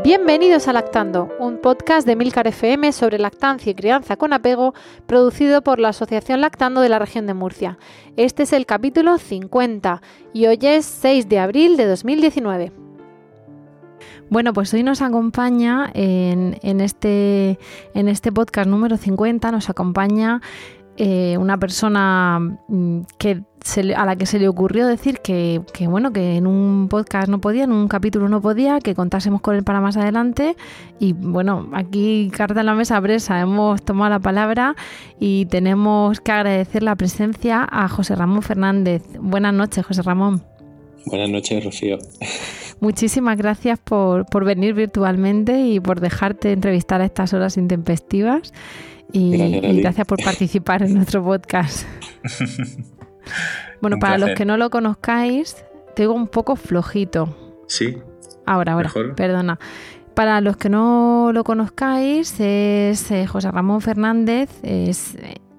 Bienvenidos a Lactando, un podcast de Milcar FM sobre lactancia y crianza con apego, producido por la Asociación Lactando de la región de Murcia. Este es el capítulo 50 y hoy es 6 de abril de 2019. Bueno, pues hoy nos acompaña en este podcast número 50, nos acompaña una persona a la que se le ocurrió decir que en un podcast no podía, en un capítulo no podía, que contásemos con él para más adelante. Y bueno, aquí carta en la mesa presa, hemos tomado la palabra y tenemos que agradecer la presencia a José Ramón Fernández. Buenas noches, José Ramón. Buenas noches, Rocío. Muchísimas gracias por venir virtualmente y por dejarte entrevistar a estas horas intempestivas. Y gracias por participar en nuestro podcast. Bueno, para los que no lo conozcáis, te digo un poco flojito. Sí. Ahora, mejor. Perdona. Para los que no lo conozcáis, es José Ramón Fernández, es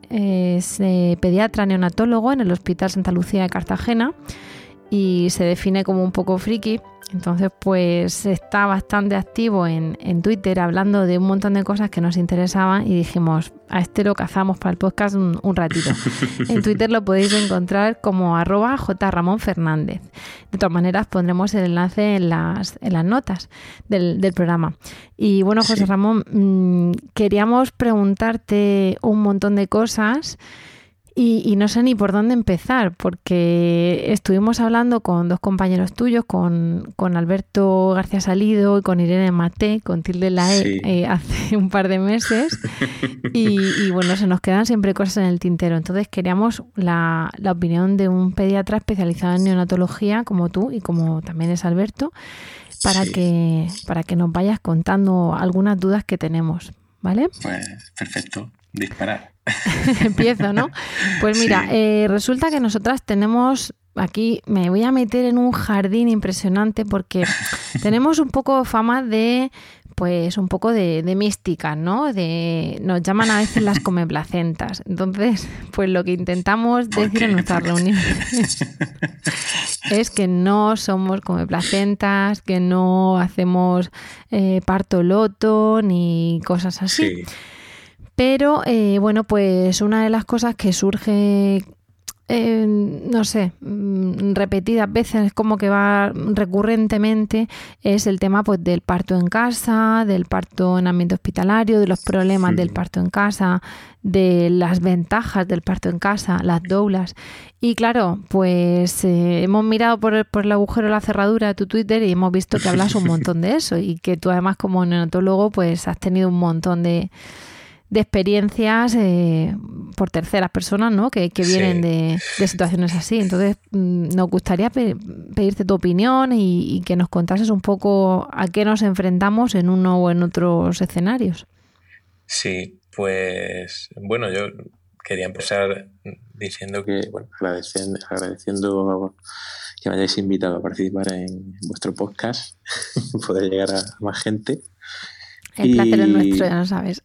pediatra neonatólogo en el Hospital Santa Lucía de Cartagena y se define como un poco friki. Entonces, pues está bastante activo en Twitter hablando de un montón de cosas que nos interesaban y dijimos, a este lo cazamos para el podcast un ratito. En Twitter lo podéis encontrar como @jramonfernández. De todas maneras, pondremos el enlace en las notas del programa. Y bueno, José Ramón, queríamos preguntarte un montón de cosas. Y no sé ni por dónde empezar, porque estuvimos hablando con dos compañeros tuyos, con Alberto García Salido y con Irene Maté, con tilde la E, hace un par de meses. Y bueno, se nos quedan siempre cosas en el tintero. Entonces queríamos la opinión de un pediatra especializado en neonatología como tú y como también es Alberto, para que nos vayas contando algunas dudas que tenemos, ¿vale? Pues perfecto, disparar. Empiezo, ¿no? Pues mira, resulta que nosotras tenemos aquí, me voy a meter en un jardín impresionante porque tenemos un poco fama de, pues un poco de mística, ¿no? Nos llaman a veces las comeplacentas. Entonces, pues lo que intentamos decir en nuestras reuniones es que no somos comeplacentas, que no hacemos parto loto ni cosas así. Sí. Pero, bueno, pues una de las cosas que surge, repetidas veces, como que va recurrentemente, es el tema pues del parto en casa, del parto en ambiente hospitalario, de los problemas del parto en casa, de las ventajas del parto en casa, las doulas. Y claro, pues hemos mirado por el agujero de la cerradura de tu Twitter y hemos visto que hablas un montón de eso y que tú además como neonatólogo pues has tenido un montón de experiencias por terceras personas, ¿no? que vienen de situaciones así. Entonces, nos gustaría pedirte tu opinión y que nos contases un poco a qué nos enfrentamos en uno o en otros escenarios. Sí, pues bueno, yo quería empezar diciendo que, bueno, agradeciendo que me hayáis invitado a participar en vuestro podcast, poder llegar a más gente. El placer es nuestro, ya lo sabes.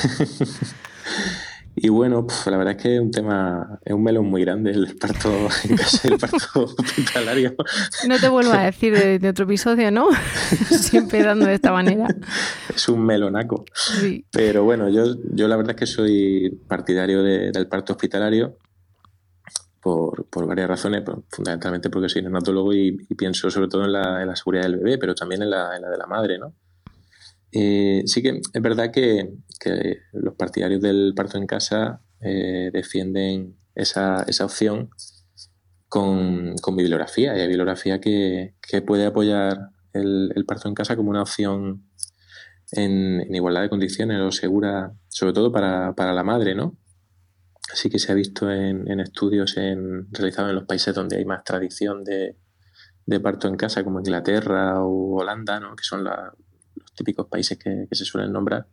Y bueno, la verdad es que es un melón muy grande el parto en casa y el parto hospitalario. No te vuelvo a decir de otro episodio, ¿no? Siempre dando de esta manera. Es un melonaco. Sí. Pero bueno, yo la verdad es que soy partidario del parto hospitalario por varias razones, fundamentalmente porque soy neonatólogo y pienso sobre todo en la seguridad del bebé, pero también en la de la madre, ¿no? Sí que es verdad que los partidarios del parto en casa defienden esa opción con bibliografía. Y hay bibliografía que puede apoyar el parto en casa como una opción en igualdad de condiciones o segura, sobre todo para la madre, ¿no? Así que se ha visto en estudios realizados en los países donde hay más tradición de parto en casa, como Inglaterra o Holanda, ¿no? Que son los típicos países que se suelen nombrar,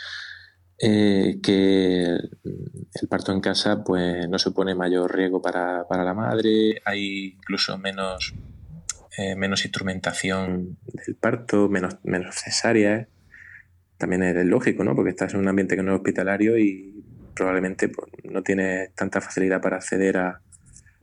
que el parto en casa pues no supone mayor riesgo para la madre, hay incluso menos instrumentación del parto, menos cesáreas. También es lógico, ¿no? Porque estás en un ambiente que no es hospitalario y probablemente pues, no tienes tanta facilidad para acceder a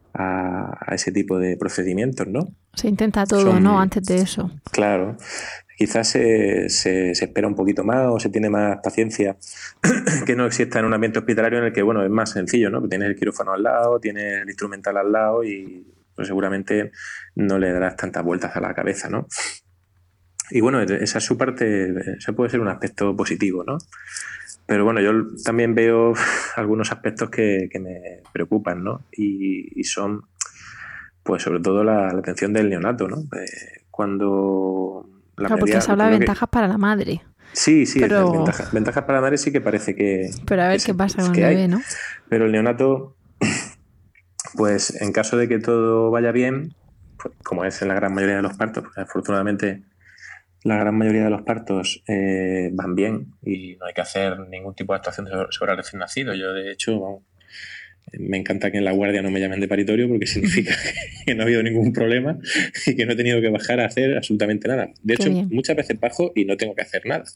ese tipo de procedimientos, ¿no? Se intenta todo, ¿no? Antes de eso. Claro. quizás se espera un poquito más o se tiene más paciencia que no exista en un ambiente hospitalario en el que, bueno, es más sencillo, ¿no? Tienes el quirófano al lado, tienes el instrumental al lado y pues, seguramente no le darás tantas vueltas a la cabeza, ¿no? Y bueno, esa es su parte, ese puede ser un aspecto positivo, ¿no? Pero bueno, yo también veo algunos aspectos que me preocupan, ¿no? Y son, pues sobre todo la atención del neonato, ¿no? Cuando claro, porque se habla de ventajas para la madre. Sí, pero... ventajas para la madre sí que parece que... Pero a ver qué pasa con el bebé, ¿no? Pero el neonato, pues en caso de que todo vaya bien, pues, como es en la gran mayoría de los partos, pues, afortunadamente la gran mayoría de los partos van bien y no hay que hacer ningún tipo de actuación sobre el recién nacido. Yo, de hecho, vamos, me encanta que en la guardia no me llamen de paritorio porque significa que no ha habido ningún problema y que no he tenido que bajar a hacer absolutamente nada. De hecho, muchas veces bajo y no tengo que hacer nada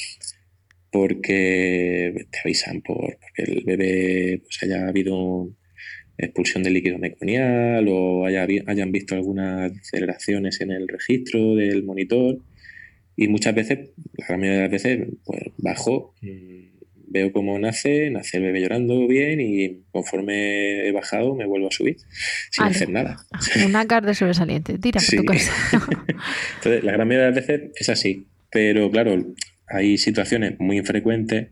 porque te avisan porque el bebé pues haya habido expulsión de líquido meconial o hayan visto algunas aceleraciones en el registro del monitor. Y muchas veces, la gran mayoría de las veces, pues bajo, veo cómo nace el bebé llorando bien y conforme he bajado me vuelvo a subir sin hacer nada. Una carne sobresaliente, tira por tu casa. Entonces, la gran mayoría de las veces es así. Pero claro, hay situaciones muy infrecuentes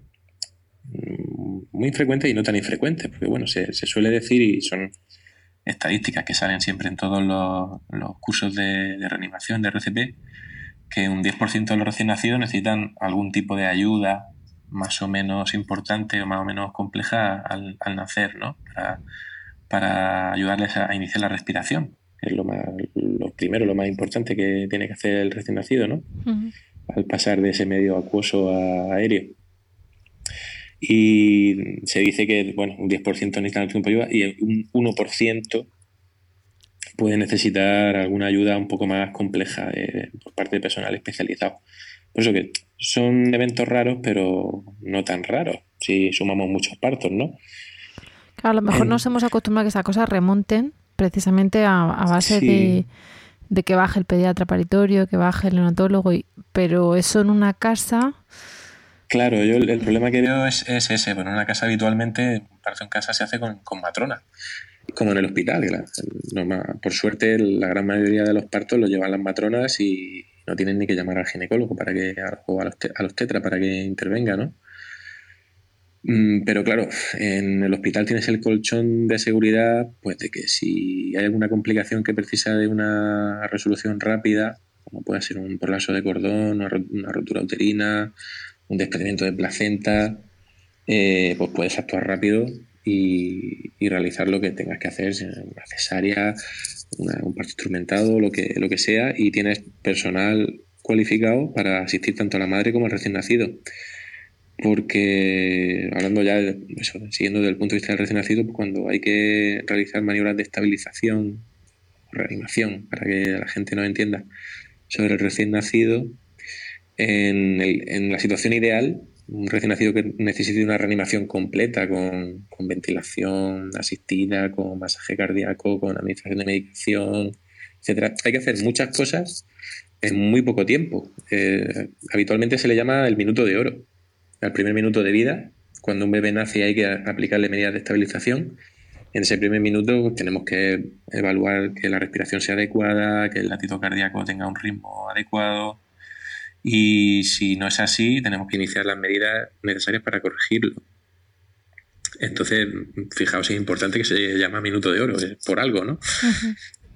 y no tan infrecuentes, porque bueno, se suele decir y son estadísticas que salen siempre en todos los cursos de reanimación de RCP, que un 10% de los recién nacidos necesitan algún tipo de ayuda más o menos importante o más o menos compleja al nacer, ¿no? Para ayudarles a iniciar la respiración, que es lo primero, lo más importante que tiene que hacer el recién nacido, ¿no? Uh-huh. Al pasar de ese medio acuoso a aéreo. Y se dice que, bueno, un 10% necesitan algún tipo de ayuda y un 1% puede necesitar alguna ayuda un poco más compleja por parte de personal especializado. Por eso que son eventos raros, pero no tan raros, si sumamos muchos partos, ¿no? Claro, a lo mejor nos hemos acostumbrado a que esas cosas remonten precisamente a base de que baje el pediatra paritorio, que baje el neonatólogo, pero eso en una casa... Claro, yo el problema que veo es ese. Bueno, en una casa habitualmente, un parto en casa se hace con matrona, como en el hospital. Claro. Por suerte, la gran mayoría de los partos los llevan las matronas y no tienen ni que llamar al ginecólogo o a los tetras para que intervenga, ¿no? Pero claro, en el hospital tienes el colchón de seguridad, pues de que si hay alguna complicación que precisa de una resolución rápida, como puede ser un prolapso de cordón, una rotura uterina, un desprendimiento de placenta, pues puedes actuar rápido y realizar lo que tengas que hacer, una cesárea, un parto instrumentado, lo que sea, y tienes personal cualificado para asistir tanto a la madre como al recién nacido. Porque, hablando ya de eso, siguiendo desde el punto de vista del recién nacido, pues cuando hay que realizar maniobras de estabilización o reanimación, para que la gente nos entienda, sobre el recién nacido, en la situación ideal, un recién nacido que necesite una reanimación completa con ventilación asistida, con masaje cardíaco, con administración de medicación, etcétera. Hay que hacer muchas cosas en muy poco tiempo. Habitualmente se le llama el minuto de oro. Al primer minuto de vida, cuando un bebé nace hay que aplicarle medidas de estabilización. En ese primer minuto tenemos que evaluar que la respiración sea adecuada, que el latido cardíaco tenga un ritmo adecuado. Y si no es así, tenemos que iniciar las medidas necesarias para corregirlo. Entonces, fijaos, es importante que se llama minuto de oro, es por algo, ¿no? Uh-huh.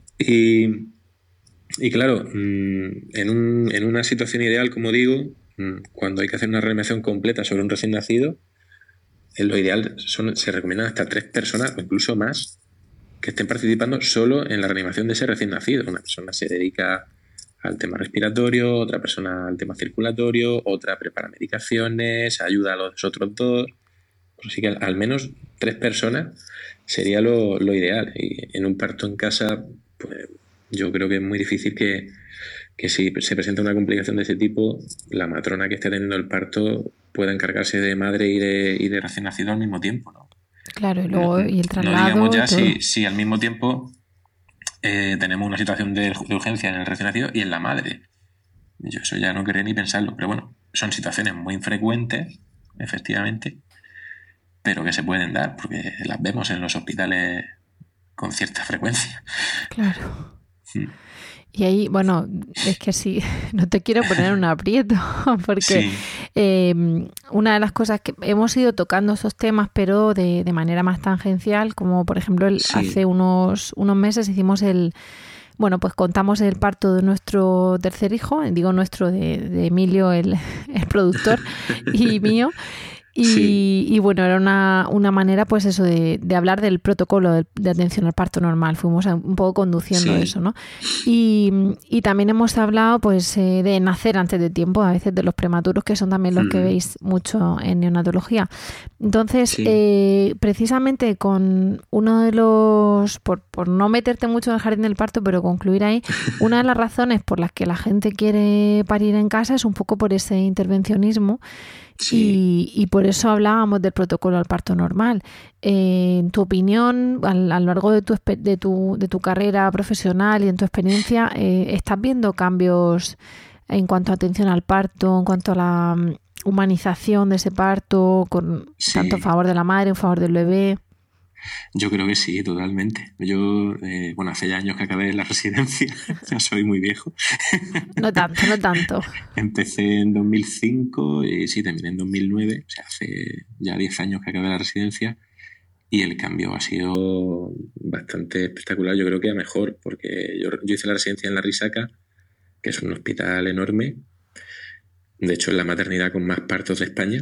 Y claro, en una situación ideal, como digo, cuando hay que hacer una reanimación completa sobre un recién nacido, en lo ideal se recomiendan hasta 3 personas o incluso más que estén participando solo en la reanimación de ese recién nacido. Una persona se dedica al tema respiratorio, otra persona al tema circulatorio, otra prepara medicaciones, ayuda a los otros 2. Así que al menos 3 personas sería lo ideal. Y en un parto en casa, pues yo creo que es muy difícil que si se presenta una complicación de ese tipo, la matrona que esté teniendo el parto pueda encargarse de madre y de recién nacido al mismo tiempo, ¿no? Claro, y luego y el traslado. No digamos ya si al mismo tiempo tenemos una situación de urgencia en el recién nacido y en la madre. Yo eso ya no quería ni pensarlo, pero bueno, son situaciones muy infrecuentes, efectivamente, pero que se pueden dar porque las vemos en los hospitales con cierta frecuencia. Claro. Y ahí, bueno, es que sí, no te quiero poner un aprieto, porque una de las cosas que hemos ido tocando esos temas, pero de manera más tangencial, como por ejemplo hace unos meses hicimos pues contamos el parto de nuestro tercer hijo, digo nuestro, de Emilio, el productor, y mío. Y bueno, era una manera, pues eso, de hablar del protocolo de atención al parto normal. Fuimos un poco conduciendo eso, ¿no? Y también hemos hablado, pues, de nacer antes de tiempo, a veces de los prematuros, que son también los que veis mucho en neonatología. Entonces, precisamente con uno de los, por no meterte mucho en el jardín del parto, pero concluir ahí, una de las razones por las que la gente quiere parir en casa es un poco por ese intervencionismo. Y por eso hablábamos del protocolo al parto normal. En tu opinión, a lo largo de tu carrera profesional y en tu experiencia, ¿estás viendo cambios en cuanto a atención al parto, en cuanto a la humanización de ese parto, tanto a favor de la madre, en favor del bebé? Yo creo que sí, totalmente. Yo, hace ya años que acabé la residencia, ya soy muy viejo. No tanto. Empecé en 2005 y sí, terminé en 2009, o sea, hace ya 10 años que acabé la residencia y el cambio ha sido bastante espectacular, yo creo que a mejor, porque yo hice la residencia en La Risaca, que es un hospital enorme, de hecho es la maternidad con más partos de España.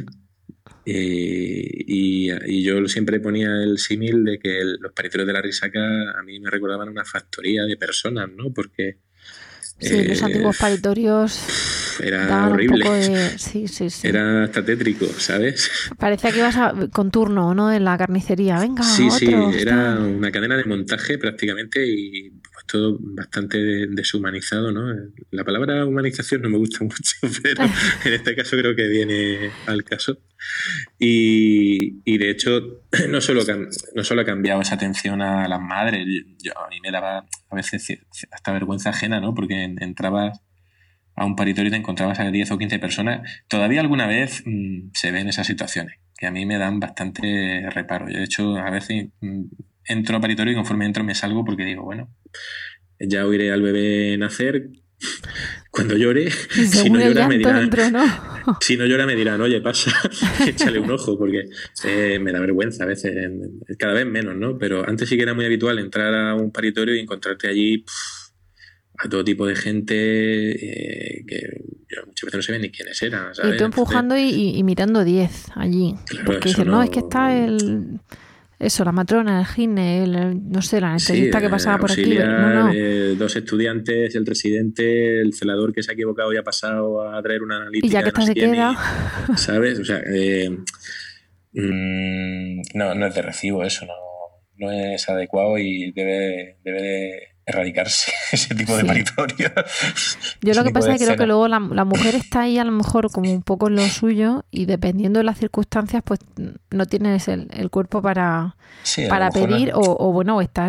Y yo siempre ponía el símil de que los paritorios de La Risaca a mí me recordaban una factoría de personas, ¿no? Porque los antiguos paritorios era horrible. Sí. Era hasta tétrico, ¿sabes? Parecía que ibas con turno, ¿no? En la carnicería. Venga, sí, era una cadena de montaje prácticamente y pues todo bastante deshumanizado, ¿no? La palabra humanización no me gusta mucho, pero en este caso creo que viene al caso. Y de hecho no solo ha cambiado esa atención a las madres, a mí me daba a veces hasta vergüenza ajena, ¿no? Porque entrabas a un paritorio y te encontrabas a 10 o 15 personas. Todavía alguna vez se ven esas situaciones que a mí me dan bastante reparo. Yo de hecho a veces entro a paritorio y conforme entro me salgo porque digo, bueno, ya oiré al bebé nacer. Cuando llore, si no llora me dirán, si no llora me dirán, oye, pasa, échale un ojo, porque me da vergüenza a veces, cada vez menos, ¿no? Pero antes sí que era muy habitual entrar a un paritorio y encontrarte allí a todo tipo de gente que muchas veces no se ven ni quiénes eran, ¿sabes? Y tú empujando y mirando 10 allí, claro, porque dices, no, es que está la matrona, el gine, no sé, la anestesista que pasaba por aquí. No. 2 estudiantes, el residente, el celador que se ha equivocado y ha pasado a traer una analítica. Y ya que esta se queda. ¿Sabes? O sea, no es de recibo eso, no es adecuado y debe de erradicarse ese tipo de paritorio. Yo lo que pasa es que creo que luego la mujer está ahí a lo mejor como un poco en lo suyo y dependiendo de las circunstancias pues no tienes el cuerpo para pedir o estás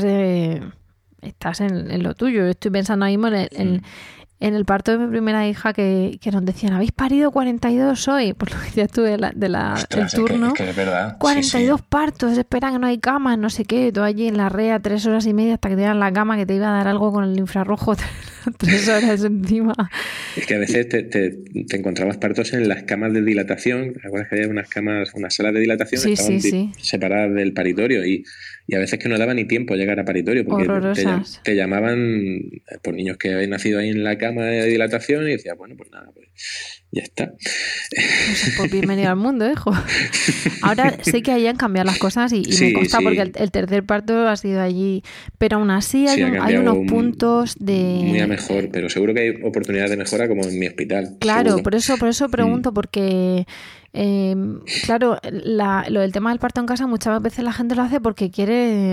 en lo tuyo. Yo estoy pensando ahí en el parto de mi primera hija que nos decían, ¿habéis parido 42 hoy? Por lo que decías tú del turno. Es que es verdad. 42 partos, esperan que no hay camas, no sé qué. Tú allí en la REA 3 horas y media hasta que te dan la cama que te iba a dar algo con el infrarrojo 3 horas encima. Es que a veces te encontrabas partos en las camas de dilatación. ¿Te acuerdas que había unas salas de dilatación que estaban separadas del paritorio? Y a veces que no daba ni tiempo llegar a paritorio porque te llamaban por niños que habían nacido ahí en la cama de dilatación y decías, bueno, pues nada, pues ya está. Pues bienvenido al mundo, hijo. Ahora sé que ahí han cambiado las cosas y me consta porque el tercer parto ha sido allí, pero aún así hay unos puntos de... Muy a mejor, pero seguro que hay oportunidades de mejora como en mi hospital. Claro, seguro. por eso pregunto, porque... claro, lo del tema del parto en casa muchas veces la gente lo hace porque quiere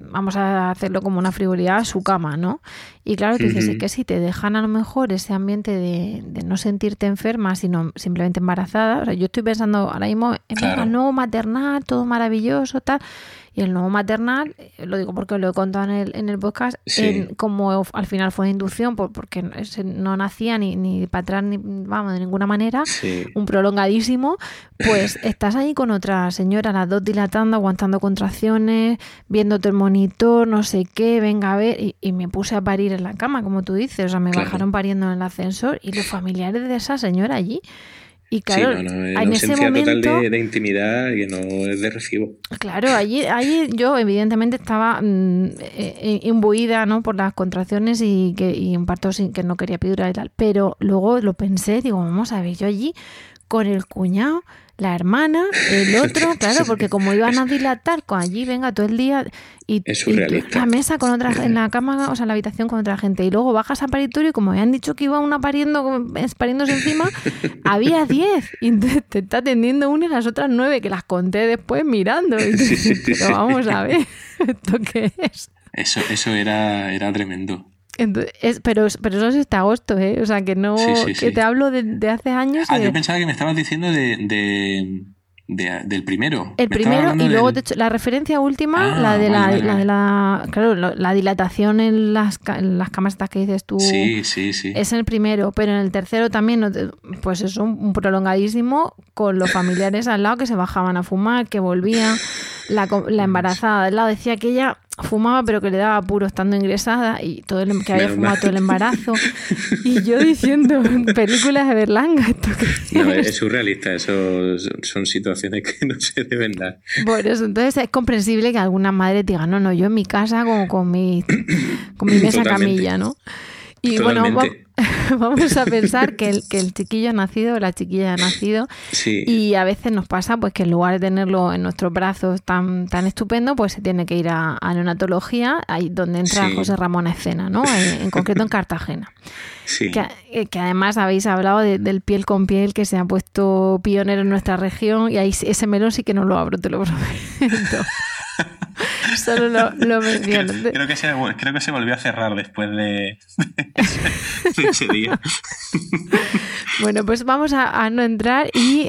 vamos a hacerlo como una frivolidad, su cama, ¿no? Y claro, tú dices, es que si te dejan a lo mejor ese ambiente de no sentirte enferma, sino simplemente embarazada. O sea, yo estoy pensando ahora mismo en el nuevo maternal, todo maravilloso, tal. Y el nuevo maternal, lo digo porque lo he contado en el podcast, como al final fue inducción, porque no nacía ni para atrás, ni vamos, de ninguna manera, un prolongadísimo, pues estás ahí con otra señora, las dos dilatando, aguantando contracciones, viéndote el monitor, no sé qué, venga a ver, y me puse a parir en la cama, como tú dices, o sea, me bajaron pariendo en el ascensor y los familiares de esa señora allí. Y claro, en ese momento total de intimidad que no es de recibo. Claro, allí yo evidentemente estaba imbuida, ¿no?, por las contracciones y un parto sin que no quería epidural y tal. Pero luego lo pensé, digo, vamos a ver, yo allí con el cuñado, la hermana, el otro, claro, porque como iban a dilatar, allí venga todo el día y la mesa con otra, en la cama, o sea, en la habitación con otra gente, y luego bajas a paritorio y como me han dicho que iba una pariéndose encima, había 10 y te está atendiendo una y las otras 9 que las conté después mirando. Pero vamos a ver, ¿esto qué es? Eso era tremendo. Entonces, pero eso es hasta agosto, ¿eh? O sea, que no... que te hablo de hace años. Yo pensaba que me estabas diciendo del primero. El primero, y luego la referencia última, la de la dilatación en las camas estas que dices tú. Sí. Es el primero, pero en el tercero también, pues es un prolongadísimo con los familiares al lado que se bajaban a fumar, que volvían. La embarazada al lado decía que ella fumaba pero que le daba apuro estando ingresada y que había fumado todo el embarazo, y yo diciendo películas de Berlanga, ¿esto qué no, es surrealista, eso son situaciones que no se deben dar. Por eso, entonces es comprensible que algunas madres digan, no, yo en mi casa como con mi mesa camilla, ¿no? Y totalmente. Bueno, vamos a pensar que el chiquillo ha nacido, la chiquilla ha nacido, y a veces nos pasa pues que en lugar de tenerlo en nuestros brazos tan estupendo, pues se tiene que ir a neonatología, ahí donde entra José Ramón a escena, ¿no? En concreto en Cartagena. Sí. Que además habéis hablado del piel con piel, que se ha puesto pionero en nuestra región, y ahí ese melón sí que no lo abro, te lo prometo. Solo lo menciono. Creo que se volvió a cerrar después de ese día. Bueno, pues vamos a no entrar y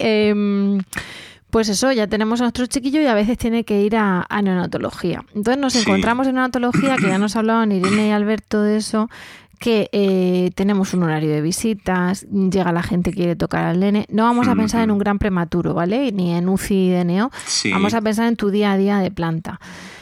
pues eso, ya tenemos a nuestro chiquillo y a veces tiene que ir a neonatología. Entonces nos encontramos en neonatología, que ya nos hablaban Irene y Alberto de eso, que tenemos un horario de visitas, llega la gente que quiere tocar al nene. No vamos a pensar en un gran prematuro, ¿vale? Ni en UCI de neo. Vamos a pensar en tu día a día de planta.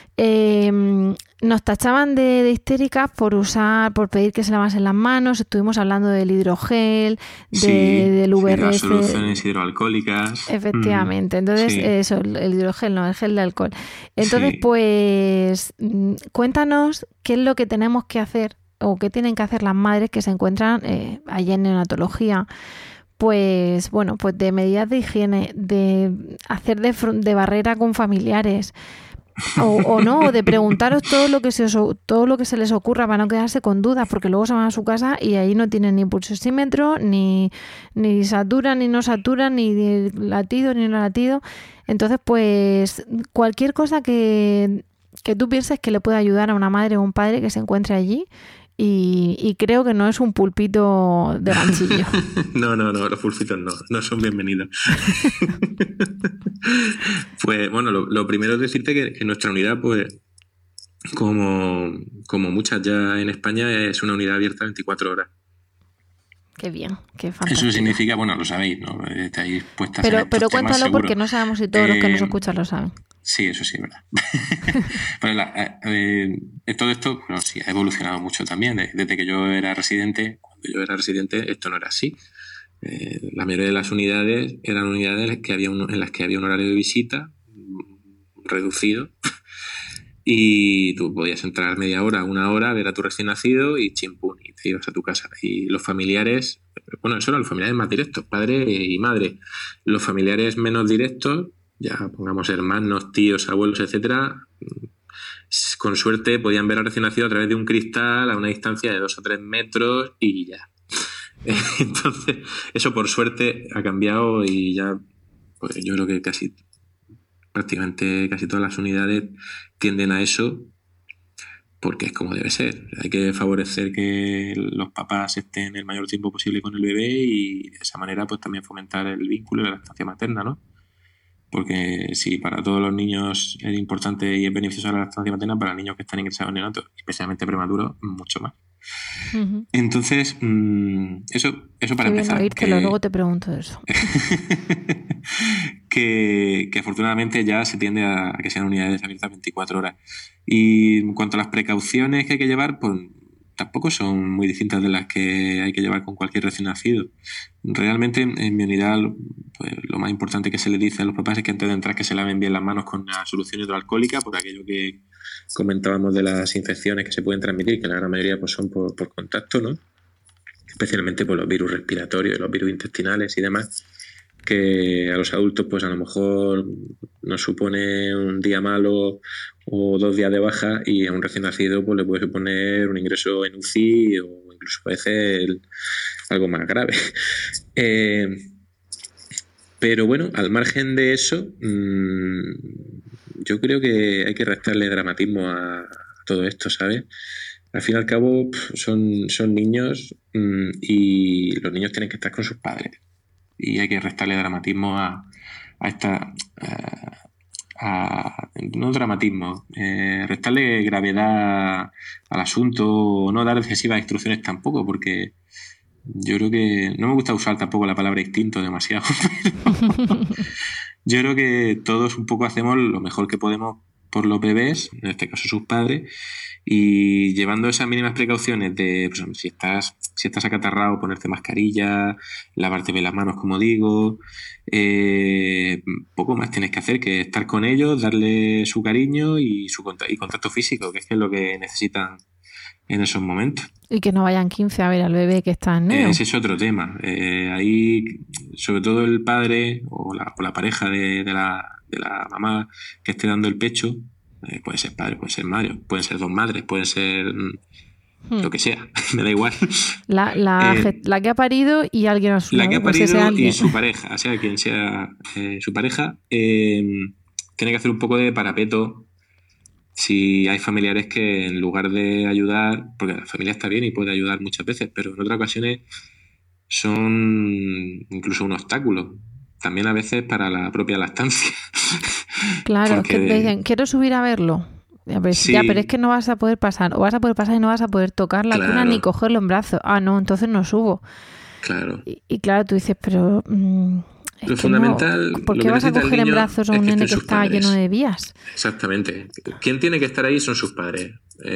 Nos tachaban de histéricas por pedir que se lavasen las manos. Estuvimos hablando del hidrogel, del VRS. Las soluciones hidroalcohólicas. Efectivamente. Entonces, eso, el hidrogel, no, el gel de alcohol. Entonces, pues, cuéntanos qué es lo que tenemos que hacer o qué tienen que hacer las madres que se encuentran allí en neonatología. Pues bueno, pues de medidas de higiene, de hacer de barrera con familiares, o no, de preguntaros todo lo que se les ocurra para no quedarse con dudas, porque luego se van a su casa y ahí no tienen ni pulsosímetro, ni saturan, ni no saturan, ni latido, ni no latido. Entonces, pues cualquier cosa que tú pienses que le pueda ayudar a una madre o un padre que se encuentre allí. Y creo que no es un pulpito de ganchillo. No, los pulpitos no son bienvenidos. Pues bueno, lo primero es decirte que nuestra unidad, pues como muchas ya en España, es una unidad abierta 24 horas. Qué bien, qué fantástico. Eso significa, bueno, lo sabéis, ¿no? Estáis puestas pero en estos cuéntalo temas, porque no sabemos si todos los que nos escuchan lo saben. Sí, eso sí, es verdad. Pero todo esto, bueno, sí, ha evolucionado mucho también. Desde que yo era residente, esto no era así. La mayoría de las unidades eran unidades en las que había un horario de visita reducido y tú podías entrar media hora, una hora, ver a tu recién nacido y chimpún, y te ibas a tu casa. Y los familiares, bueno, eso eran los familiares más directos, padre y madre. Los familiares menos directos, ya pongamos hermanos, tíos, abuelos, etcétera, con suerte podían ver al recién nacido a través de un cristal a una distancia de 2 o 3 metros y ya. Entonces, eso por suerte ha cambiado y ya, pues yo creo que prácticamente casi todas las unidades tienden a eso. porque es como debe ser. Hay que favorecer que los papás estén el mayor tiempo posible con el bebé y de esa manera pues también fomentar el vínculo y la lactancia materna, ¿no? Porque si para todos los niños es importante y es beneficiosa la lactancia materna, para niños que están ingresados en neonatos, especialmente prematuros, mucho más. Uh-huh. Entonces, eso para empezar. Oírtelo, luego te pregunto eso. que afortunadamente ya se tiende a que sean unidades abiertas 24 horas. Y en cuanto a las precauciones que hay que llevar, pues tampoco son muy distintas de las que hay que llevar con cualquier recién nacido. Realmente en mi unidad pues, lo más importante que se le dice a los papás es que antes de entrar que se laven bien las manos con una solución hidroalcohólica, por aquello que comentábamos de las infecciones que se pueden transmitir, que la gran mayoría pues, son por contacto, ¿no? Especialmente por los virus respiratorios, los virus intestinales y demás, que a los adultos pues a lo mejor nos supone un día malo o 2 días de baja, y a un recién nacido pues le puede suponer un ingreso en UCI o incluso a veces algo más grave. Pero bueno, al margen de eso, yo creo que hay que restarle dramatismo a todo esto, ¿sabes? Al fin y al cabo son niños y los niños tienen que estar con sus padres. Y hay que restarle dramatismo a esta... no dramatismo, restarle gravedad al asunto, o no dar excesivas instrucciones tampoco, porque yo creo que... No me gusta usar tampoco la palabra instinto demasiado, pero yo creo que todos un poco hacemos lo mejor que podemos por los bebés, en este caso sus padres, y llevando esas mínimas precauciones de, pues, si estás acatarrado, ponerte mascarilla, lavarte bien las manos, como digo, poco más tienes que hacer que estar con ellos, darle su cariño y contacto físico, que es lo que necesitan en esos momentos. Y que no vayan 15 a ver al bebé que está en neo. Ese es otro tema. Ahí, sobre todo el padre o la pareja de la mamá que esté dando el pecho, puede ser padre, puede ser madre, pueden ser 2 madres, pueden ser lo que sea, me da igual. La que ha parido y alguien a su lado. La que ha parido y su pareja, o sea, quien sea su pareja, tiene que hacer un poco de parapeto si hay familiares que en lugar de ayudar, porque la familia está bien y puede ayudar muchas veces, pero en otras ocasiones son incluso un obstáculo. También a veces para la propia lactancia. Claro, porque... que te dicen, quiero subir a verlo. Sí. Ya, pero es que no vas a poder pasar. O vas a poder pasar y no vas a poder tocar la cuna ni cogerlo en brazos. Ah, no, entonces no subo. Claro. Y claro, tú dices, pero... lo fundamental... No, ¿por qué vas a coger en brazos a un nene que está lleno de vías? Exactamente. Quien tiene que estar ahí son sus padres.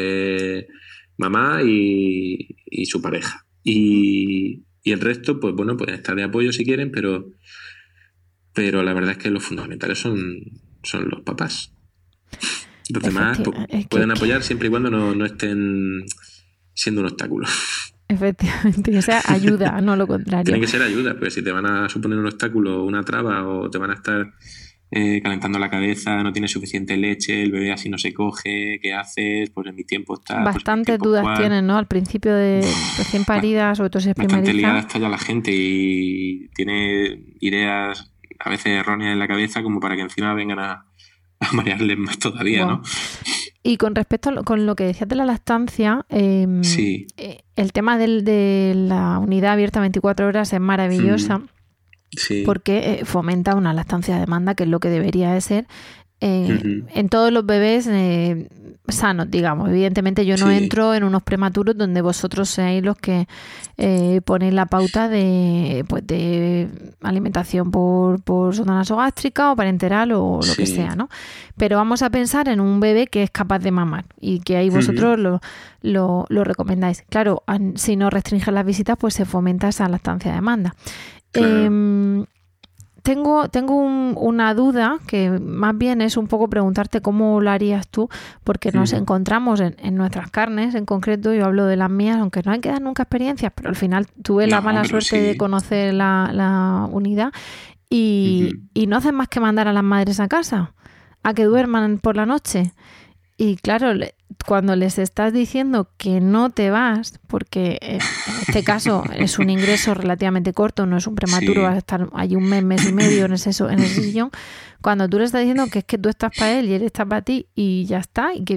Mamá y su pareja. Y el resto, pues bueno, pueden estar de apoyo si quieren, pero la verdad es que los fundamentales son los papás. Los demás pueden apoyar siempre y cuando no estén siendo un obstáculo. Efectivamente, o sea, ayuda, no lo contrario. Tiene que ser ayuda, porque si te van a suponer un obstáculo, una traba, o te van a estar calentando la cabeza, no tienes suficiente leche, el bebé así no se coge, ¿qué haces? Pues en mi tiempo está... Bastantes dudas tienen, ¿no? Al principio de recién parida, sobre todo si es primeriza. Bastante liada está ya la gente y tiene ideas a veces erróneas en la cabeza como para que encima vengan a marearles más todavía, wow. ¿No? Y con respecto con lo que decías de la lactancia, sí. El tema de la unidad abierta 24 horas es maravillosa, sí. Porque fomenta una lactancia de demanda, que es lo que debería de ser, en todos los bebés sanos, digamos. Evidentemente yo no entro en unos prematuros donde vosotros seáis los que ponéis la pauta de alimentación por sonda nasogástrica o parenteral o lo que sea, ¿no? Pero vamos a pensar en un bebé que es capaz de mamar y que ahí vosotros lo recomendáis. Claro, si no restringen las visitas, pues se fomenta esa lactancia de demanda. Claro. Tengo una duda que más bien es un poco preguntarte cómo lo harías tú, porque nos encontramos en nuestras carnes, en concreto yo hablo de las mías, aunque no hay que dar nunca experiencias, pero al final tuve la mala suerte de conocer la unidad y no hacen más que mandar a las madres a casa, a que duerman por la noche. Y claro, cuando les estás diciendo que no te vas, porque en este caso es un ingreso relativamente corto, no es un prematuro, vas a estar ahí un mes y medio en ese sillón, cuando tú le estás diciendo que es que tú estás para él y él está para ti y ya está, y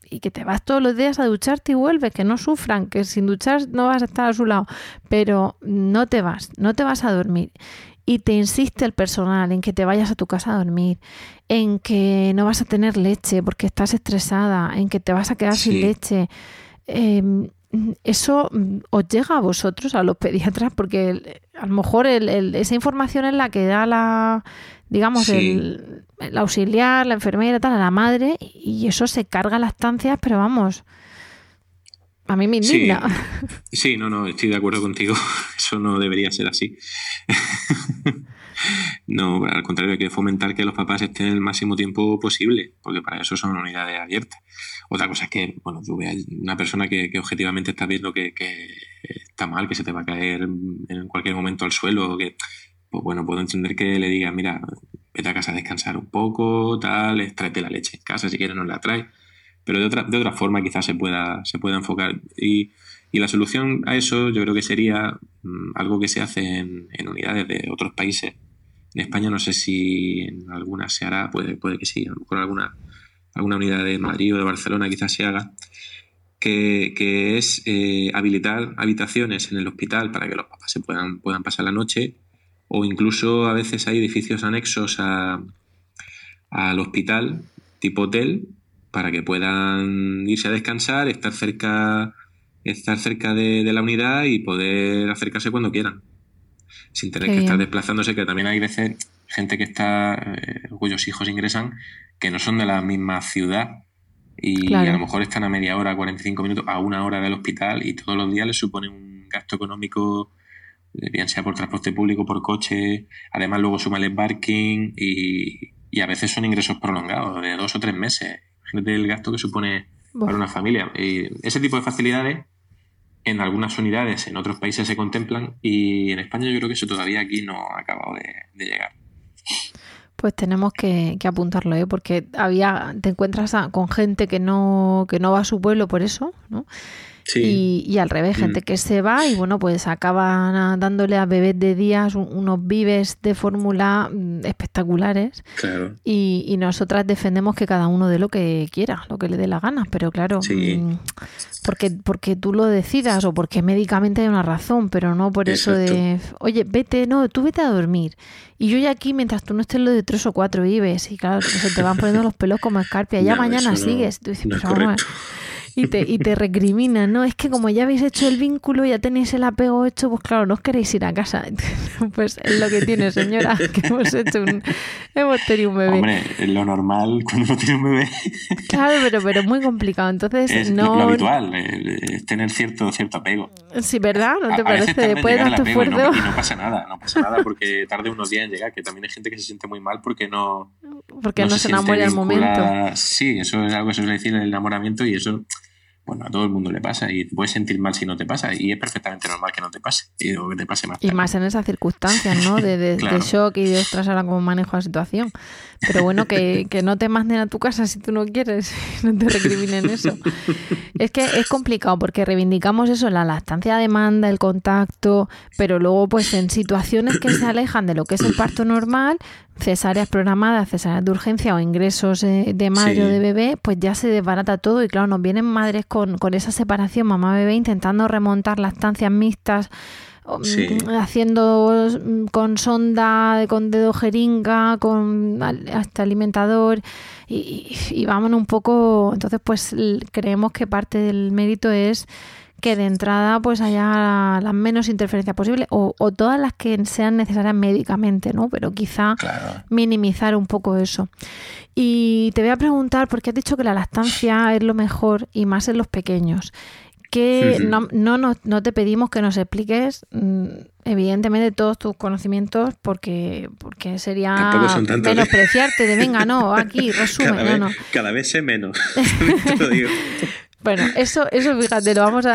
y que te vas todos los días a ducharte y vuelves, que no sufran, que sin duchar no vas a estar a su lado, pero no te vas a dormir. Y te insiste el personal en que te vayas a tu casa a dormir, en que no vas a tener leche porque estás estresada, en que te vas a quedar sin leche. Eso os llega a vosotros, a los pediatras, porque a lo mejor esa información es la que da el auxiliar, la enfermera, tal, a la madre, y eso se carga las estancias, pero vamos, a mí me indigna. Sí, no, estoy de acuerdo contigo. Eso no debería ser así. No, al contrario, hay que fomentar que los papás estén el máximo tiempo posible, porque para eso son unidades abiertas. Otra cosa es que, bueno, tú veas una persona que objetivamente estás viendo que está mal, que se te va a caer en cualquier momento al suelo, que, pues bueno, puedo entender que le digas, mira, vete a casa a descansar un poco, tal, tráete la leche en casa, si quieres nos la traes. Pero de otra forma quizás se pueda enfocar. Y la solución a eso yo creo que sería algo que se hace en unidades de otros países. En España no sé si en algunas se hará, puede que sí, a lo mejor alguna unidad de Madrid o de Barcelona quizás se haga, que es habilitar habitaciones en el hospital para que los papás se puedan pasar la noche, o incluso a veces hay edificios anexos al hospital, tipo hotel, para que puedan irse a descansar, estar cerca de la unidad y poder acercarse cuando quieran, sin tener que estar desplazándose, que también hay veces gente que está cuyos hijos ingresan que no son de la misma ciudad y a lo mejor están a media hora, 45 minutos, a una hora del hospital, y todos los días les supone un gasto económico, bien sea por transporte público, por coche, además luego suma el parking y a veces son ingresos prolongados de 2 o 3 meses. Imagínate el gasto que supone para una familia. Y ese tipo de facilidades en algunas unidades, en otros países se contemplan, y en España yo creo que eso todavía aquí no ha acabado de llegar. Pues tenemos que apuntarlo, porque te encuentras con gente que no va a su pueblo por eso, ¿no? Sí. Y al revés, gente que se va y bueno, pues acaban dándole a bebés de días unos vives de fórmula espectaculares. Claro. Y nosotras defendemos que cada uno dé lo que quiera, lo que le dé la gana, pero claro, porque tú lo decidas o porque médicamente hay una razón, pero no por eso de, oye, tú vete a dormir. Y yo ya aquí, mientras tú no estés lo de 3 o 4 vives, y claro, se te van poniendo los pelos como escarpia, ya mañana sigues. Tú dices, no es correcto. Y te recriminan, ¿no? Es que como ya habéis hecho el vínculo, ya tenéis el apego hecho, pues claro, no os queréis ir a casa. Pues es lo que tiene, señora, que hemos tenido un bebé. Hombre, es lo normal cuando uno tiene un bebé. Claro, pero es muy complicado. Entonces, es lo habitual, es tener cierto apego. Sí, ¿verdad? ¿No te parece? Después de tanto esfuerzo. Y no pasa nada porque tarde unos días en llegar, que también hay gente que se siente muy mal porque no se enamora al momento. Sí, eso es algo que se suele decir, el enamoramiento, y eso, bueno, a todo el mundo le pasa, y te puedes sentir mal si no te pasa, y es perfectamente normal que no te pase, o que te pase más tarde. Y más en esas circunstancias, ¿no? De shock y de ostras, ahora cómo manejo la situación. Pero bueno, que no te manden a tu casa si tú no quieres, no te recriminen eso. Es que es complicado porque reivindicamos eso, la lactancia a demanda, el contacto, pero luego pues en situaciones que se alejan de lo que es el parto normal, cesáreas programadas, cesáreas de urgencia o ingresos de madre o de bebé, pues ya se desbarata todo, y claro, nos vienen madres con esa separación mamá-bebé intentando remontar lactancias mixtas, haciendo con sonda, con dedo jeringa, con hasta alimentador, y vámonos un poco. Entonces pues creemos que parte del mérito es que de entrada pues haya las menos interferencias posibles, o todas las que sean necesarias médicamente, ¿no? Pero quizá minimizar un poco eso. Y te voy a preguntar, porque has dicho que la lactancia es lo mejor y más en los pequeños, que no te pedimos que nos expliques evidentemente todos tus conocimientos, porque sería menospreciarte de venga, no, aquí, resumen. Cada vez sé menos, te lo digo. Bueno, eso fíjate, lo vamos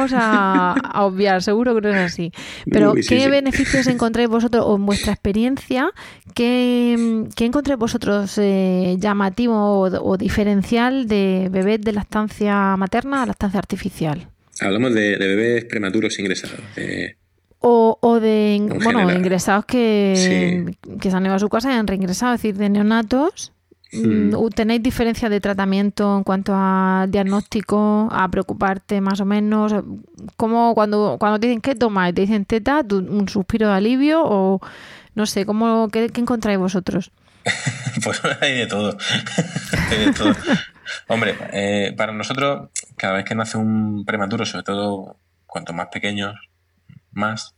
a obviar, seguro que no es así. Pero ¿qué beneficios encontráis vosotros, o en vuestra experiencia, qué encontráis vosotros llamativo o diferencial de bebés de lactancia materna a lactancia artificial? Hablamos de bebés prematuros ingresados. O de ingresados que se han ido a su casa y han reingresado, es decir, de neonatos. ¿tenéis diferencias de tratamiento en cuanto a diagnóstico, a preocuparte más o menos? ¿Cómo cuando te dicen qué tomas, te dicen teta, un suspiro de alivio o no sé, qué encontráis vosotros? Pues hay de todo. Hay de todo. Hombre, para nosotros, cada vez que nace un prematuro, sobre todo cuanto más pequeños, más,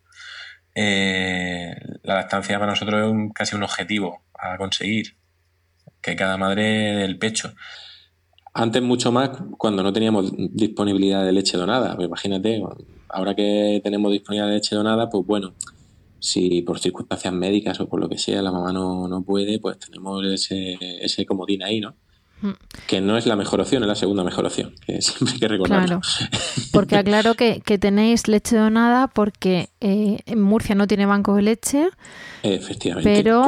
la lactancia para nosotros es casi un objetivo a conseguir, que cada madre dé el pecho. Antes mucho más cuando no teníamos disponibilidad de leche donada. Pues imagínate, ahora que tenemos disponibilidad de leche donada, pues bueno, si por circunstancias médicas o por lo que sea la mamá no puede, pues tenemos ese comodín ahí, ¿no? Que no es la mejor opción, es la segunda mejor opción, que siempre hay que recordarlo. Claro, porque aclaro que tenéis leche donada porque en Murcia no tiene banco de leche. Efectivamente, pero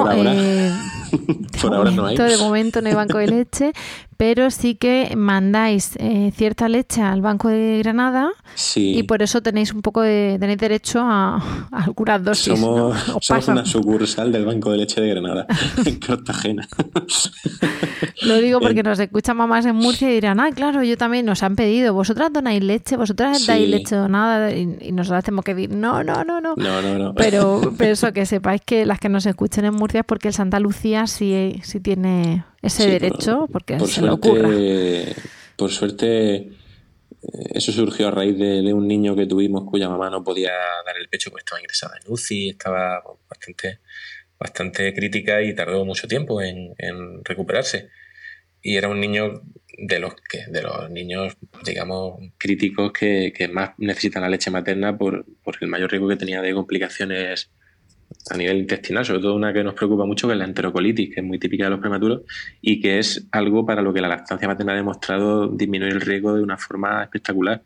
por ahora no hay. De momento no hay banco de leche, pero sí que mandáis cierta leche al Banco de Granada, sí. Y por eso tenéis tenéis derecho a algunas dosis. Somos una sucursal del Banco de Leche de Granada, en Cartagena. Lo digo porque nos escuchan mamás en Murcia y dirán, claro, yo también nos han pedido, vosotras donáis leche, vosotras dais leche donada, y nosotras tenemos que decir, no. Pero eso, que sepáis que las que nos escuchen en Murcia es porque el Santa Lucía sí tiene ese derecho, porque se le ocurra. Por suerte, eso surgió a raíz de un niño que tuvimos cuya mamá no podía dar el pecho, pues estaba ingresada en UCI, estaba bastante crítica y tardó mucho tiempo en recuperarse. Y era un niño de los niños, digamos, críticos que más necesitan la leche materna por el mayor riesgo que tenía de complicaciones a nivel intestinal, sobre todo una que nos preocupa mucho, que es la enterocolitis, que es muy típica de los prematuros y que es algo para lo que la lactancia materna ha demostrado disminuir el riesgo de una forma espectacular.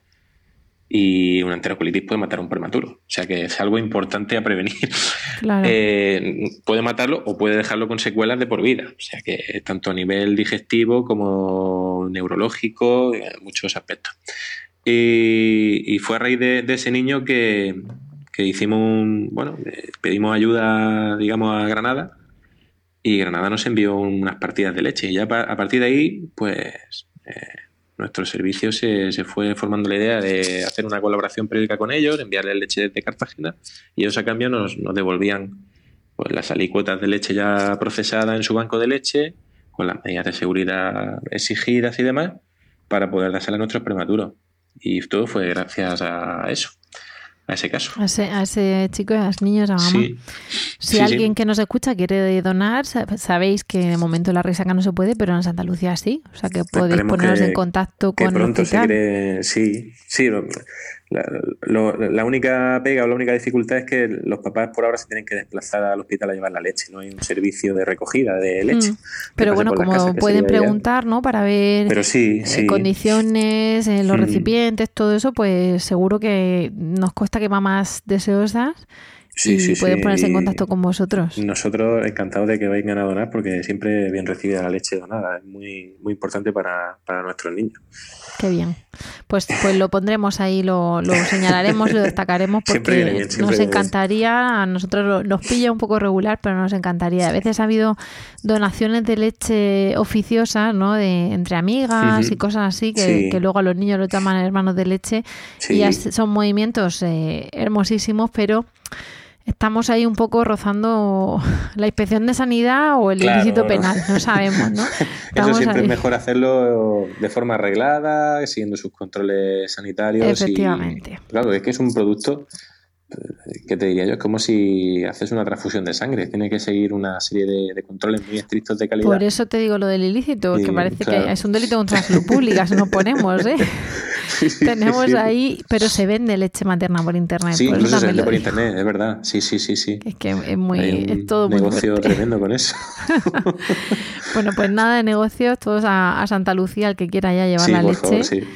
Y una enterocolitis puede matar a un prematuro, o sea que es algo importante a prevenir. Claro. Puede matarlo o puede dejarlo con secuelas de por vida, o sea que tanto a nivel digestivo como neurológico, en muchos aspectos. Y fue a raíz de ese niño que hicimos pedimos ayuda, digamos, a Granada, y Granada nos envió unas partidas de leche, y ya a partir de ahí, pues nuestro servicio se fue formando la idea de hacer una colaboración periódica con ellos, enviarles leche desde Cartagena, y ellos a cambio nos devolvían pues las alícuotas de leche ya procesada en su banco de leche, con las medidas de seguridad exigidas y demás, para poder dársela a nuestros prematuros. Y todo fue gracias a eso, a ese caso. A ese chico y a los niños, a mamá. Sí. Si alguien que nos escucha quiere donar, sabéis que de momento la Resaca no se puede, pero en Santa Lucía sí. O sea que podéis poneros en contacto con el hospital. Sí. La única pega o la única dificultad es que los papás por ahora se tienen que desplazar al hospital a llevar la leche. No hay un servicio de recogida de leche. Pero bueno, como pueden preguntar, ¿no? Para ver condiciones, los recipientes, todo eso, pues seguro que nos consta que mamás deseosas pueden ponerse en contacto con vosotros. Nosotros encantados de que vengan a donar, porque siempre bien recibida la leche donada. Es muy, muy importante para nuestros niños. Qué bien. Pues lo pondremos ahí, lo señalaremos, lo destacaremos, porque nos encantaría. A nosotros nos pilla un poco regular, pero nos encantaría. A veces ha habido donaciones de leche oficiosas, ¿no? Entre amigas y cosas así, que luego a los niños los llaman hermanos de leche. Y ya son movimientos hermosísimos, pero estamos ahí un poco rozando la inspección de sanidad o el ilícito penal, no sabemos, ¿no? Eso siempre es mejor hacerlo de forma arreglada, siguiendo sus controles sanitarios. Efectivamente. Claro, es que es un producto, ¿qué te diría yo? Es como si haces una transfusión de sangre. Tiene que seguir una serie de controles muy estrictos de calidad. Por eso te digo lo del ilícito, que parece que es un delito contra la salud pública si nos ponemos, ¿eh? Tenemos ahí, pero se vende leche materna por internet. Sí, incluso se vende por internet, es verdad. Sí. Es que es todo muy negocio tremendo con eso. Bueno, pues nada de negocios, todos a Santa Lucía, el que quiera ya llevar la leche. Favor,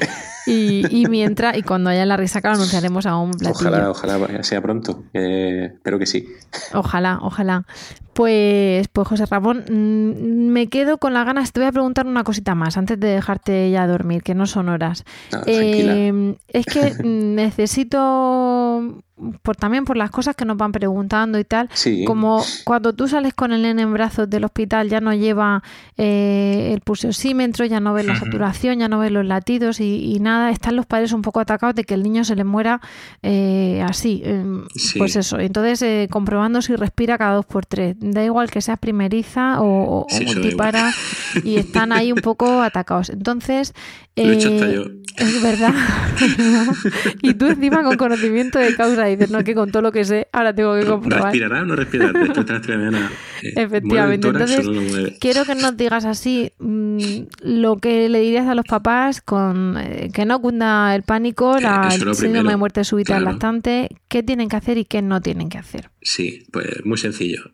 Y mientras, y cuando haya la resaca lo anunciaremos a un platillo. Ojalá sea pronto. Espero que sí. Ojalá. Pues José Ramón, me quedo con las ganas. Te voy a preguntar una cosita más antes de dejarte ya dormir, que no son horas. Tranquila. Es que necesito, también por las cosas que nos van preguntando y tal, Sí. como cuando tú sales con el nene en brazos del hospital, ya no lleva el pulsosímetro, ya no ves la saturación, ya no ves los latidos y nada, están los padres un poco atacados de que el niño se le muera así. Sí. Pues eso, entonces comprobando si respira cada 2x3. Da igual que seas primeriza o multipara y están ahí un poco atacados. Entonces, lo he hecho hasta yo. Es verdad. Y tú encima con conocimiento de causa dices, no, que con todo lo que sé, ahora tengo que comprobar. ¿Respirará o no respirará? Después de las 3 de la mañana. Efectivamente. Entonces, quiero que nos digas así lo que le dirías a los papás con que no cunda el pánico, el síndrome de muerte súbita del lactante, qué tienen que hacer y qué no tienen que hacer. Sí, pues muy sencillo.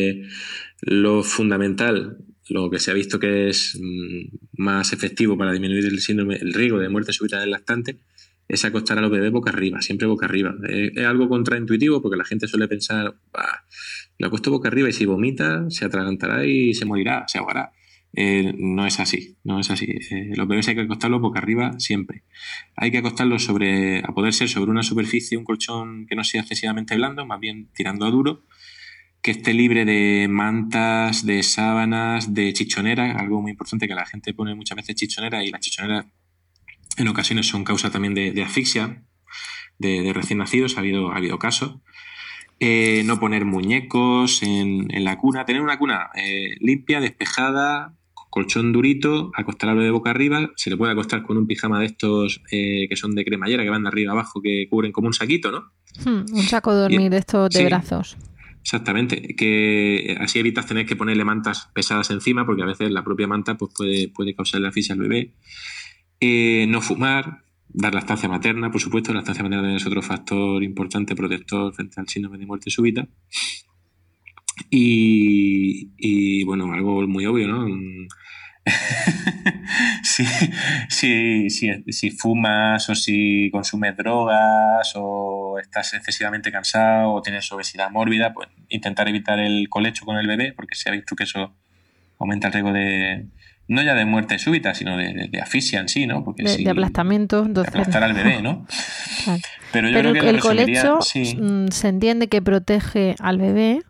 Lo fundamental, lo que se ha visto que es más efectivo para disminuir el riesgo de muerte súbita del lactante, es acostar a los bebés boca arriba, siempre boca arriba. Es algo contraintuitivo porque la gente suele pensar, lo acuesto boca arriba y si vomita, se atragantará y se morirá, se ahogará. No es así. Los bebés hay que acostarlos boca arriba siempre. Hay que acostarlos a poder ser sobre una superficie, un colchón que no sea excesivamente blando, más bien tirando a duro, que esté libre de mantas, de sábanas, de chichoneras, algo muy importante que la gente pone muchas veces chichoneras, y las chichoneras en ocasiones son causa también de asfixia de recién nacidos, ha habido casos. No poner muñecos en la cuna, tener una cuna limpia, despejada, colchón durito, acostarlo de boca arriba. Se le puede acostar con un pijama de estos que son de cremallera, que van de arriba abajo, que cubren como un saquito, ¿no? Un saco de dormir de estos de brazos. Exactamente, que así evitas tener que ponerle mantas pesadas encima, porque a veces la propia manta pues, puede causarle asfixia al bebé. No fumar, dar lactancia materna, por supuesto. La lactancia materna es otro factor importante protector frente al síndrome de muerte súbita. Y bueno, algo muy obvio, ¿no? Si fumas o si consumes drogas o estás excesivamente cansado o tienes obesidad mórbida, pues intentar evitar el colecho con el bebé, porque se ha visto que eso aumenta el riesgo de, no ya de muerte súbita, sino de asfixia en sí, ¿no? Porque de aplastamiento. De aplastar al bebé, ¿no? Claro. Pero yo creo que el colecho se entiende que protege al bebé.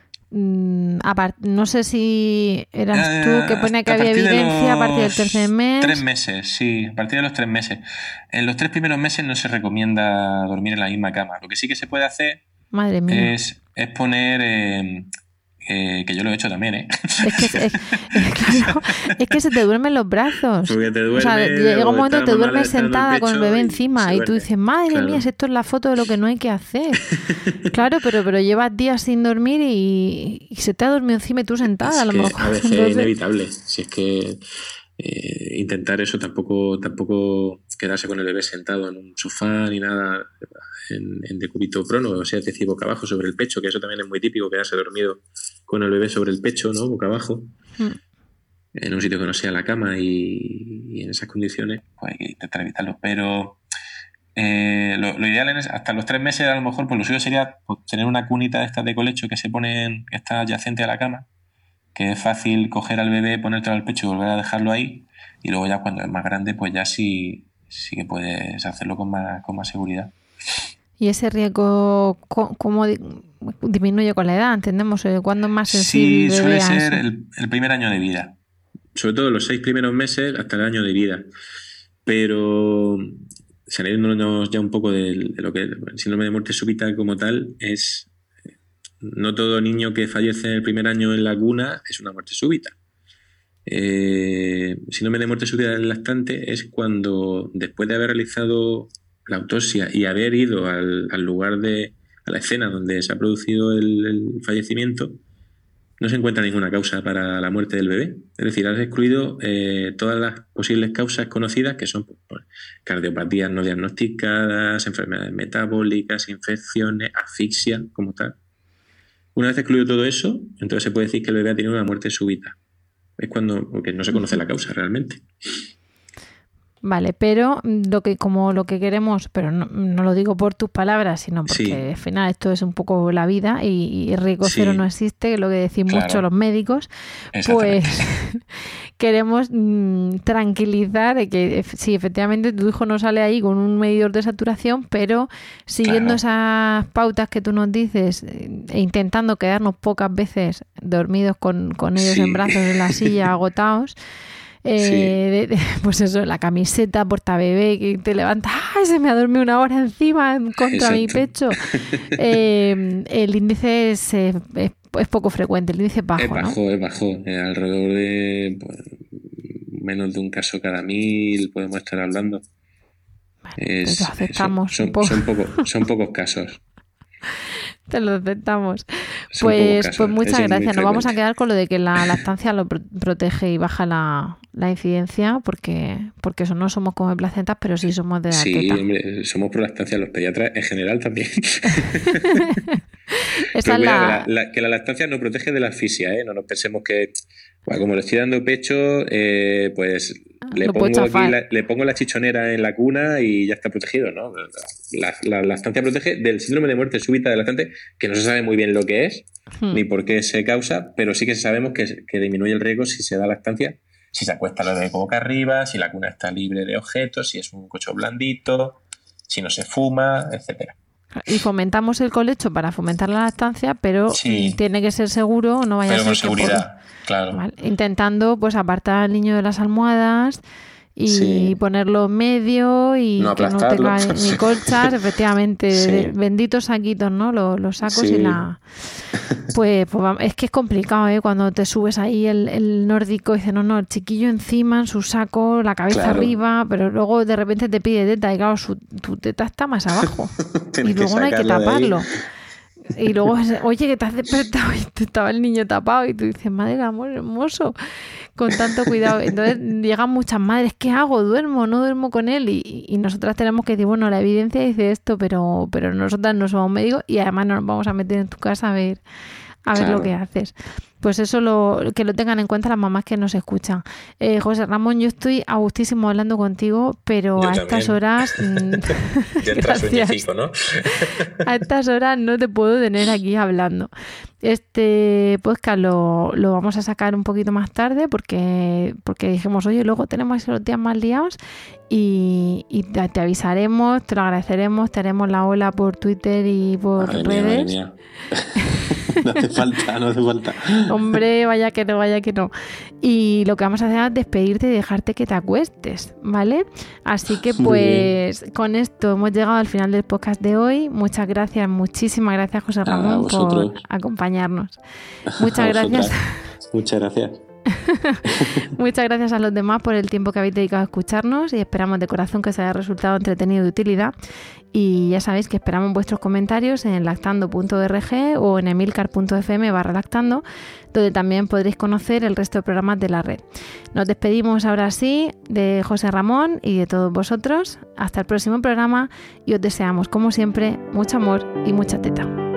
No sé si eras tú que ponía que había evidencia a partir del tercer mes. 3 meses, sí, a partir de los 3 meses. En los 3 primeros meses no se recomienda dormir en la misma cama. Lo que sí que se puede hacer es poner... que yo lo he hecho también, ¿eh? Claro, es que se te duermen los brazos. Porque te duermes, o sea, llega un momento que te duermes sentada con el bebé encima y tú dices, madre mía, si esto es la foto de lo que no hay que hacer. Claro, pero llevas días sin dormir y se te ha dormido encima y tú sentada, a lo mejor. A veces es inevitable. Si es que intentar eso, tampoco quedarse con el bebé sentado en un sofá ni nada en decúbito prono, o sea, es decir, boca abajo sobre el pecho, que eso también es muy típico, quedarse dormido con el bebé sobre el pecho, ¿no? Boca abajo, en un sitio que no sea la cama, y en esas condiciones pues hay que intentar evitarlo. Pero lo ideal es hasta los 3 meses, a lo mejor, pues lo suyo sería pues, tener una cunita de estas de colecho que está adyacente a la cama, que es fácil coger al bebé, ponértelo al pecho y volver a dejarlo ahí, y luego ya cuando es más grande pues ya sí que puedes hacerlo con más seguridad. ¿Y ese riesgo cómo disminuye con la edad? ¿Entendemos? ¿Cuándo es más sensible? Sí, suele ser el primer año de vida. Sobre todo los 6 primeros meses hasta el año de vida. Pero saliéndonos ya un poco de lo que el síndrome de muerte súbita como tal es... No todo niño que fallece en el primer año en la cuna es una muerte súbita. Síndrome de muerte súbita del lactante es cuando, después de haber realizado la autopsia y haber ido al lugar a la escena donde se ha producido el fallecimiento, no se encuentra ninguna causa para la muerte del bebé. Es decir, has excluido todas las posibles causas conocidas, que son pues, cardiopatías no diagnosticadas, enfermedades metabólicas, infecciones, asfixia como tal. Una vez excluido todo eso, entonces se puede decir que el bebé ha tenido una muerte súbita. Es porque no se conoce la causa realmente. Vale, pero lo que queremos, pero no lo digo por tus palabras, sino porque al final esto es un poco la vida y riesgo cero no existe, que es lo que decís mucho los médicos, pues queremos tranquilizar de que sí, efectivamente tu hijo no sale ahí con un medidor de saturación, pero siguiendo esas pautas que tú nos dices e intentando quedarnos pocas veces dormidos con ellos en brazos en la silla, agotados. Pues eso, la camiseta portabebé que te levantas, ¡ay! Se me ha dormido una hora encima contra mi pecho. El índice es poco frecuente, el índice es bajo. Es bajo. Alrededor de menos de un caso cada 1000 podemos estar hablando. Pues lo aceptamos. Son pocos casos. Te lo aceptamos. Pues muchas gracias. Nos vamos a quedar con lo de que la lactancia lo protege y baja la incidencia, porque eso no somos como de placentas, pero sí somos de la teta. Sí, hombre, somos pro lactancia, los pediatras en general también. Que la lactancia no protege de la asfixia, ¿eh? No nos pensemos que, como le estoy dando pecho, pues le pongo la chichonera en la cuna y ya está protegido, ¿no? La lactancia protege del síndrome de muerte súbita del lactante, que no se sabe muy bien lo que es, ni por qué se causa, pero sí que sabemos que disminuye el riesgo si se da lactancia, si se acuesta lo de boca arriba, si la cuna está libre de objetos, si es un colchón blandito, si no se fuma, etcétera. Y fomentamos el colecho para fomentar la lactancia, pero tiene que ser seguro, no vaya a ser con seguridad, claro. ¿Vale? Intentando pues apartar al niño de las almohadas y ponerlo en medio y no que no tenga ni colchas, efectivamente, benditos saquitos, ¿no? Los sacos y la... Pues es que es complicado, ¿eh? Cuando te subes ahí el nórdico y dices, no, el chiquillo encima en su saco, la cabeza arriba, pero luego de repente te pide teta y claro, tu teta está más abajo y luego no hay que taparlo. Y luego, oye, que te has despertado y estaba el niño tapado y tú dices, madre del amor hermoso, con tanto cuidado. Entonces llegan muchas madres, ¿qué hago? ¿Duermo? ¿No duermo con él? Y nosotras tenemos que decir, bueno, la evidencia dice esto, pero nosotras no somos médicos y además no nos vamos a meter en tu casa a ver lo que haces. Pues eso que lo tengan en cuenta las mamás que nos escuchan. José Ramón, yo estoy a gustísimo hablando contigo, pero yo a estas también. Horas... Ya entras sueñecico, ¿no? A estas horas no te puedo tener aquí hablando. Este podcast lo vamos a sacar un poquito más tarde porque dijimos, oye, luego tenemos los días más liados y te avisaremos, te lo agradeceremos, te haremos la ola por Twitter y por redes. Madre mía. No hace falta. Hombre, vaya que no. Y lo que vamos a hacer es despedirte y dejarte que te acuestes, ¿vale? Así que pues con esto hemos llegado al final del podcast de hoy. Muchas gracias, muchísimas gracias, José Ramón, por acompañarnos. Muchas gracias. Muchas gracias. Muchas gracias a los demás por el tiempo que habéis dedicado a escucharnos y esperamos de corazón que os haya resultado entretenido y de utilidad. Y ya sabéis que esperamos vuestros comentarios en lactando.org o en emilcar.fm/lactando, donde también podréis conocer el resto de programas de la red. Nos despedimos ahora sí de José Ramón y de todos vosotros. Hasta el próximo programa y os deseamos, como siempre, mucho amor y mucha teta.